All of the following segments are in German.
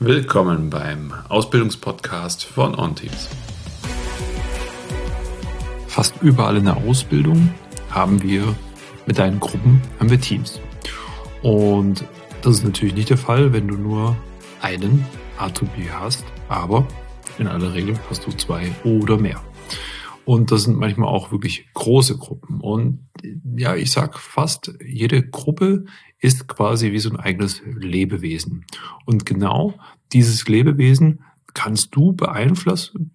Willkommen beim Ausbildungspodcast von OnTeams. Fast überall in der Ausbildung haben wir mit deinen Gruppen Teams. Und das ist natürlich nicht der Fall, wenn du nur einen Azubi hast, aber in aller Regel hast du 2 oder mehr. Und das sind manchmal auch wirklich große Gruppen. Und ja, ich sag fast, jede Gruppe ist quasi wie so ein eigenes Lebewesen. Und genau dieses Lebewesen kannst du beeinflussen,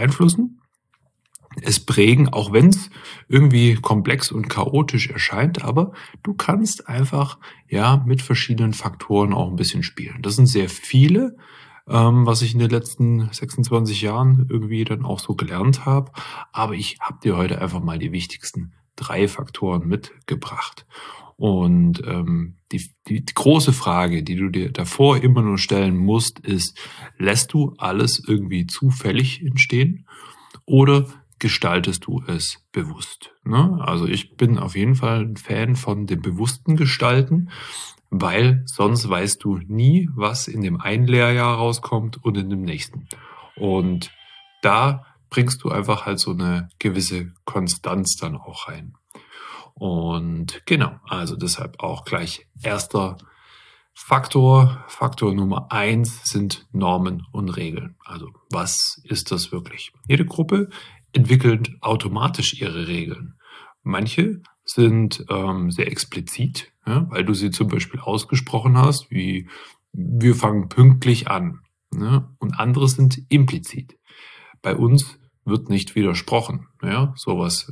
es prägen, auch wenn es irgendwie komplex und chaotisch erscheint, aber du kannst einfach mit verschiedenen Faktoren auch ein bisschen spielen. Das sind sehr viele, was ich in den letzten 26 Jahren irgendwie dann auch so gelernt habe. Aber ich habe dir heute einfach mal die wichtigsten 3 Faktoren mitgebracht. Und die große Frage, die du dir davor immer nur stellen musst, ist, lässt du alles irgendwie zufällig entstehen oder gestaltest du es bewusst? Ne? Also ich bin auf jeden Fall ein Fan von dem bewussten Gestalten, weil sonst weißt du nie, was in dem einen Lehrjahr rauskommt und in dem nächsten. Und da bringst du einfach halt so eine gewisse Konstanz dann auch rein. Und genau, also deshalb auch gleich erster Faktor. Faktor Nummer 1 sind Normen und Regeln. Also was ist das wirklich? Jede Gruppe entwickelt automatisch ihre Regeln. Manche sind sehr explizit, weil du sie zum Beispiel ausgesprochen hast, wie wir fangen pünktlich an. Und andere sind implizit. Bei uns wird nicht widersprochen. Sowas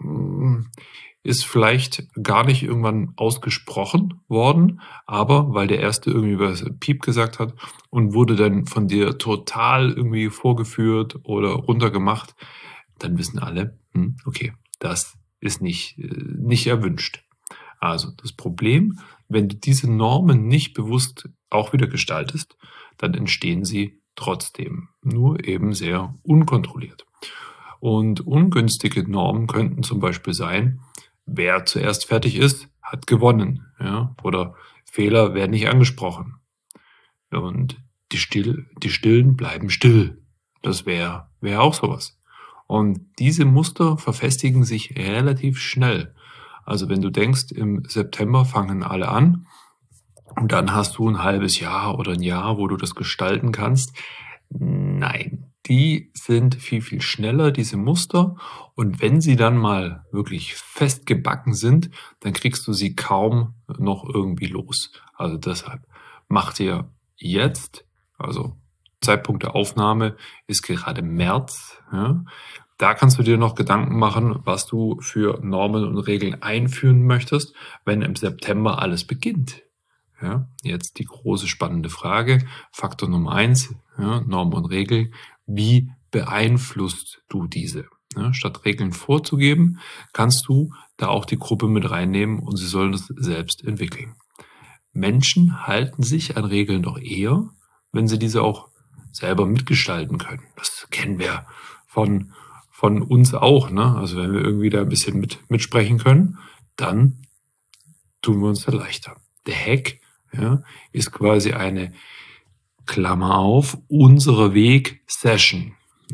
ist vielleicht gar nicht irgendwann ausgesprochen worden, aber weil der Erste irgendwie was Piep gesagt hat und wurde dann von dir total irgendwie vorgeführt oder runtergemacht, dann wissen alle, okay, das ist nicht erwünscht. Also das Problem, wenn du diese Normen nicht bewusst auch wieder gestaltest, dann entstehen sie trotzdem, nur eben sehr unkontrolliert. Und ungünstige Normen könnten zum Beispiel sein, wer zuerst fertig ist, hat gewonnen. Oder Fehler werden nicht angesprochen. Und die Stillen bleiben still. Das wäre auch sowas. Und diese Muster verfestigen sich relativ schnell. Also wenn du denkst, im September fangen alle an und dann hast du ein halbes Jahr oder ein Jahr, wo du das gestalten kannst. Nein, die sind viel, viel schneller, diese Muster. Und wenn sie dann mal wirklich festgebacken sind, dann kriegst du sie kaum noch irgendwie los. Also deshalb mach dir jetzt, also Zeitpunkt der Aufnahme ist gerade März, da kannst du dir noch Gedanken machen, was du für Normen und Regeln einführen möchtest, wenn im September alles beginnt. Jetzt die große spannende Frage, Faktor Nummer 1, Norm und Regel. Wie beeinflusst du diese? Statt Regeln vorzugeben, kannst du da auch die Gruppe mit reinnehmen und sie sollen es selbst entwickeln. Menschen halten sich an Regeln doch eher, wenn sie diese auch selber mitgestalten können. Das kennen wir von uns auch. Also wenn wir irgendwie da ein bisschen mitsprechen können, dann tun wir uns da leichter. Der Hack ist quasi eine Klammer auf, unsere Weg-Session.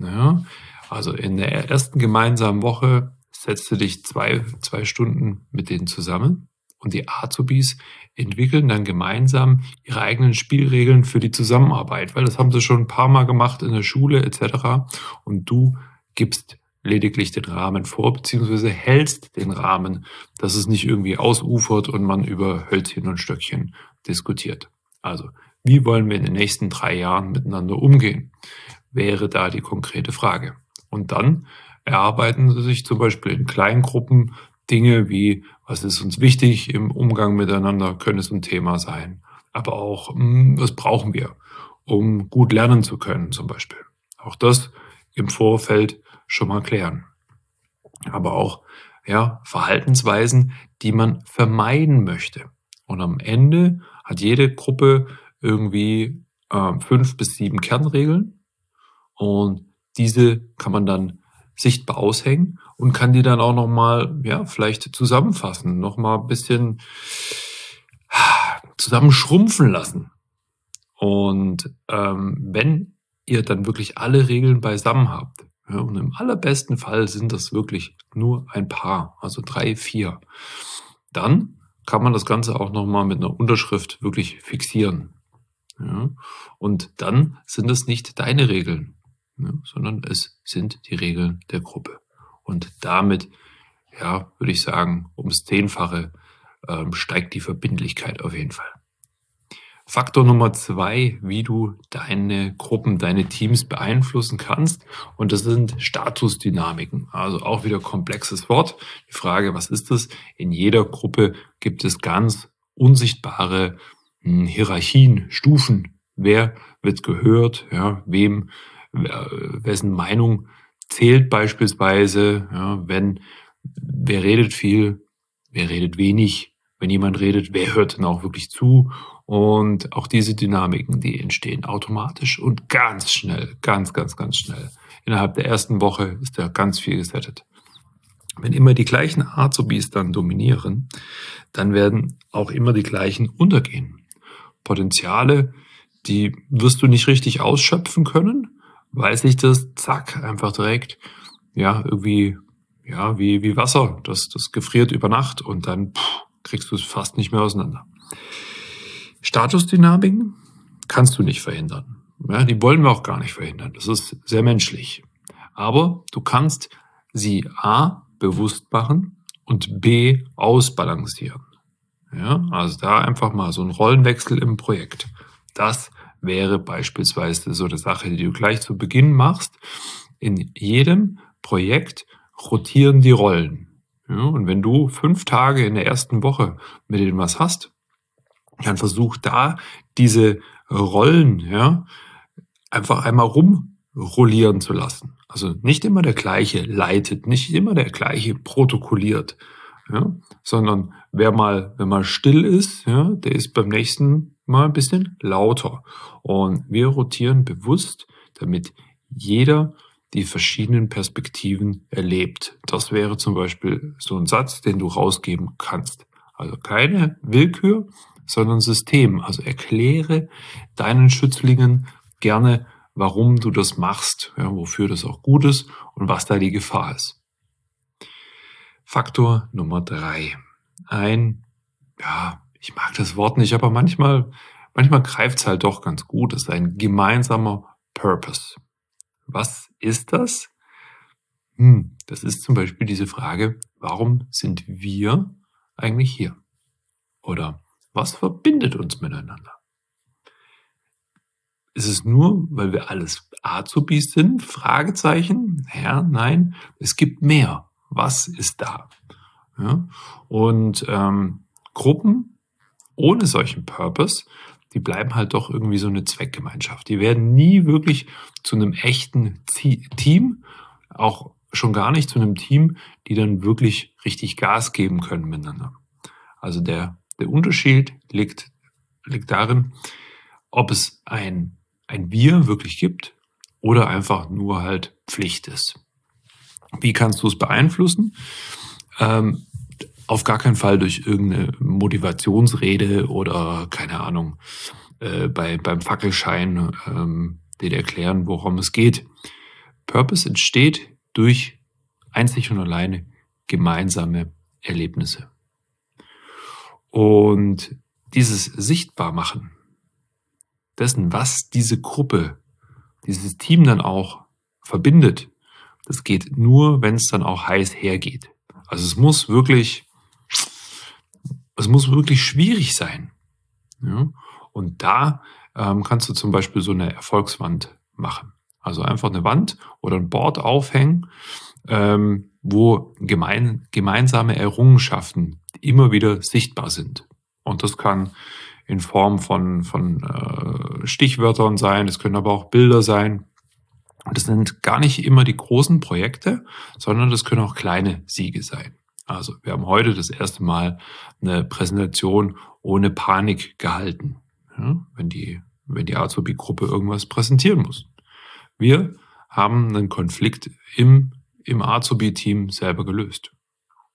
Also in der ersten gemeinsamen Woche setzt du dich 2 Stunden mit denen zusammen und die Azubis entwickeln dann gemeinsam ihre eigenen Spielregeln für die Zusammenarbeit, weil das haben sie schon ein paar Mal gemacht in der Schule etc. Und du gibst lediglich den Rahmen vor, beziehungsweise hältst den Rahmen, dass es nicht irgendwie ausufert und man über Hölzchen und Stöckchen diskutiert. Also, wie wollen wir in den nächsten 3 Jahren miteinander umgehen? Wäre da die konkrete Frage. Und dann erarbeiten sie sich zum Beispiel in Kleingruppen Dinge wie, was ist uns wichtig im Umgang miteinander, könnte es ein Thema sein. Aber auch, was brauchen wir, um gut lernen zu können zum Beispiel. Auch das im Vorfeld schon mal klären. Aber auch Verhaltensweisen, die man vermeiden möchte. Und am Ende hat jede Gruppe irgendwie 5 bis 7 Kernregeln und diese kann man dann sichtbar aushängen und kann die dann auch nochmal vielleicht zusammenfassen, nochmal ein bisschen zusammenschrumpfen lassen. Und wenn ihr dann wirklich alle Regeln beisammen habt, ja, und im allerbesten Fall sind das wirklich nur ein paar, also 3, 4, dann kann man das Ganze auch nochmal mit einer Unterschrift wirklich fixieren. Ja? Und dann sind es nicht deine Regeln, ja, sondern es sind die Regeln der Gruppe. Und damit, ja, würde ich sagen, ums 10-fache steigt die Verbindlichkeit auf jeden Fall. Faktor Nummer 2, wie du deine Gruppen, deine Teams beeinflussen kannst. Und das sind Statusdynamiken. Also auch wieder komplexes Wort. Die Frage, was ist das? In jeder Gruppe gibt es ganz unsichtbare Hierarchien, Stufen. Wer wird gehört? Ja, wessen Meinung zählt beispielsweise? Ja, wer redet viel? Wer redet wenig? Wenn jemand redet, wer hört dann auch wirklich zu? Und auch diese Dynamiken, die entstehen automatisch und ganz schnell, ganz, ganz, ganz schnell. Innerhalb der ersten Woche ist da ganz viel gesettet. Wenn immer die gleichen Azubis dann dominieren, dann werden auch immer die gleichen untergehen. Potenziale, die wirst du nicht richtig ausschöpfen können, weil sich das, zack, einfach direkt, ja, irgendwie, ja, wie Wasser, das gefriert über Nacht und dann kriegst du es fast nicht mehr auseinander. Statusdynamiken kannst du nicht verhindern. Ja, die wollen wir auch gar nicht verhindern. Das ist sehr menschlich. Aber du kannst sie A, bewusst machen und B, ausbalancieren. Ja, also da einfach mal so ein Rollenwechsel im Projekt. Das wäre beispielsweise so eine Sache, die du gleich zu Beginn machst. In jedem Projekt rotieren die Rollen. Ja, und wenn du 5 Tage in der ersten Woche mit denen was hast, dann versuch da diese Rollen, ja, einfach einmal rumrollieren zu lassen. Also nicht immer der gleiche leitet, nicht immer der gleiche protokolliert, ja, sondern wer mal still ist, ja, der ist beim nächsten Mal ein bisschen lauter. Und wir rotieren bewusst, damit jeder die verschiedenen Perspektiven erlebt. Das wäre zum Beispiel so ein Satz, den du rausgeben kannst. Also keine Willkür, sondern System. Also erkläre deinen Schützlingen gerne, warum du das machst, ja, wofür das auch gut ist und was da die Gefahr ist. Faktor Nummer 3. Ich mag das Wort nicht, aber manchmal greift es halt doch ganz gut. Das ist ein gemeinsamer Purpose. Was ist das? Das ist zum Beispiel diese Frage, warum sind wir eigentlich hier? Oder was verbindet uns miteinander? Ist es nur, weil wir alles Azubis sind? Fragezeichen? Ja, nein, es gibt mehr. Was ist da? Ja? Und Gruppen ohne solchen Purpose, die bleiben halt doch irgendwie so eine Zweckgemeinschaft. Die werden nie wirklich zu einem echten Team, auch schon gar nicht zu einem Team, die dann wirklich richtig Gas geben können miteinander. Also der Unterschied liegt darin, ob es ein Wir wirklich gibt oder einfach nur halt Pflicht ist. Wie kannst du es beeinflussen? Auf gar keinen Fall durch irgendeine Motivationsrede oder keine Ahnung, beim Fackelschein den erklären, worum es geht. Purpose entsteht durch einzig und alleine gemeinsame Erlebnisse. Und dieses Sichtbarmachen dessen, was diese Gruppe, dieses Team dann auch verbindet, das geht nur, wenn es dann auch heiß hergeht. Also es muss wirklich schwierig sein. Ja? Und da kannst du zum Beispiel so eine Erfolgswand machen. Also einfach eine Wand oder ein Board aufhängen, wo gemeinsame Errungenschaften immer wieder sichtbar sind. Und das kann in Form von Stichwörtern sein, es können aber auch Bilder sein. Das sind gar nicht immer die großen Projekte, sondern das können auch kleine Siege sein. Also wir haben heute das erste Mal eine Präsentation ohne Panik gehalten, ja, wenn die Azubi-Gruppe irgendwas präsentieren muss. Wir haben einen Konflikt im Azubi-Team selber gelöst.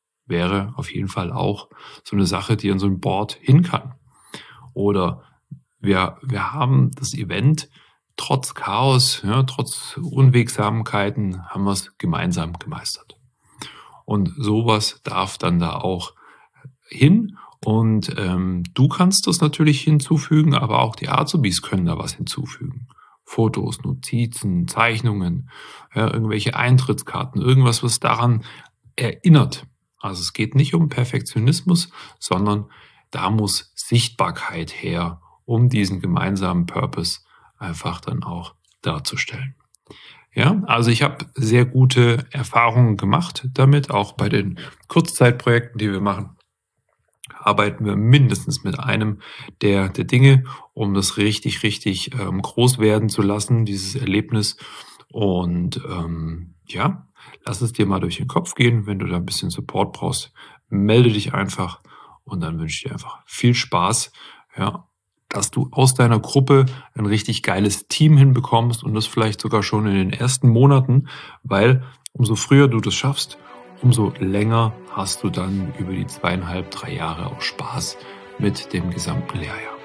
Wäre auf jeden Fall auch so eine Sache, die an so ein Board hin kann. Oder wir haben das Event trotz Chaos, ja, trotz Unwegsamkeiten haben wir es gemeinsam gemeistert. Und sowas darf dann da auch hin. Und du kannst das natürlich hinzufügen, aber auch die Azubis können da was hinzufügen. Fotos, Notizen, Zeichnungen, ja, irgendwelche Eintrittskarten, irgendwas, was daran erinnert. Also es geht nicht um Perfektionismus, sondern da muss Sichtbarkeit her, um diesen gemeinsamen Purpose einfach dann auch darzustellen. Ja, also ich habe sehr gute Erfahrungen gemacht damit, auch bei den Kurzzeitprojekten, die wir machen, arbeiten wir mindestens mit einem der Dinge, um das richtig groß werden zu lassen, dieses Erlebnis. Und ja, lass es dir mal durch den Kopf gehen. Wenn du da ein bisschen Support brauchst, melde dich einfach und dann wünsche ich dir einfach viel Spaß, ja, dass du aus deiner Gruppe ein richtig geiles Team hinbekommst und das vielleicht sogar schon in den ersten Monaten, weil umso früher du das schaffst, umso länger hast du dann über die 2,5, 3 Jahre auch Spaß mit dem gesamten Lehrjahr.